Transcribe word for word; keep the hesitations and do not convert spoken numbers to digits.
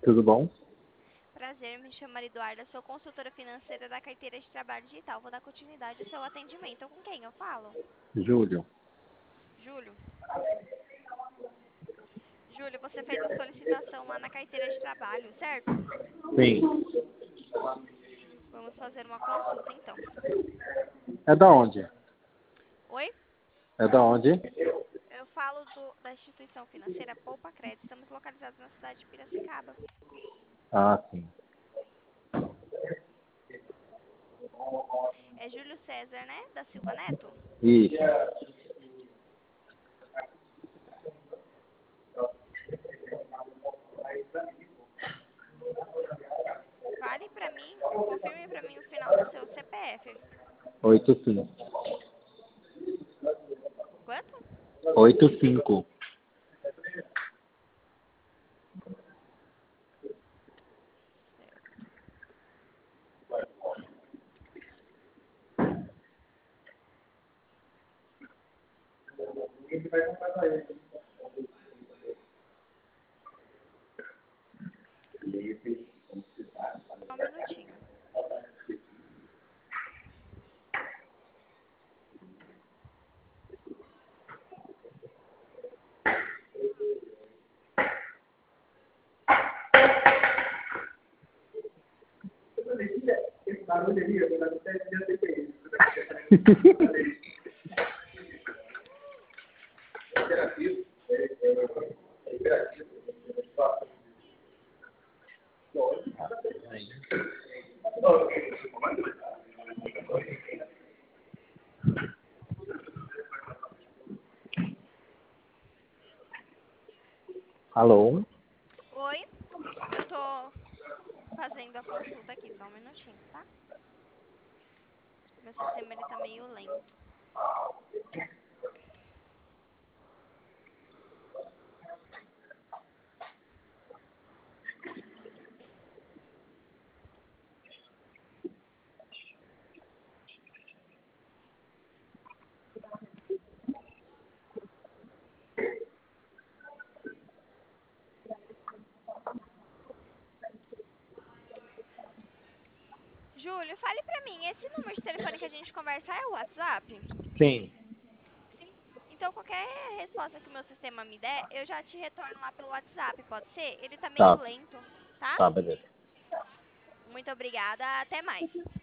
Tudo bom? Prazer, me chamo Eduarda, sou consultora financeira da carteira de trabalho digital. Vou dar continuidade ao seu atendimento. Com quem eu falo? Júlio. Júlio. Júlio, você fez a solicitação lá na carteira de trabalho, certo? Sim. Vamos fazer uma consulta, então. É da onde? Oi? É da onde? Eu falo do- da instituição financeira Poupa Crédito. Estamos localizados na cidade de Piracicaba. Ah, sim. É Júlio César, né? Da Silva Neto? Isso. Fale pra mim, confirme pra mim o final do seu C P F. Oito cinco. Quanto? Oito cinco. Certo. Só um minutinho. Alô? Oi? Eu tô fazendo a consulta aqui, só um minutinho, tá? Meu sistema ele tá meio lento. Júlio, fale pra mim, esse número de telefone que a gente conversa é o WhatsApp? Sim. Sim. Então, qualquer resposta que o meu sistema me der, eu já te retorno lá pelo WhatsApp, pode ser? Ele tá meio Tá. lento, tá? Tá, beleza. Muito obrigada, até mais.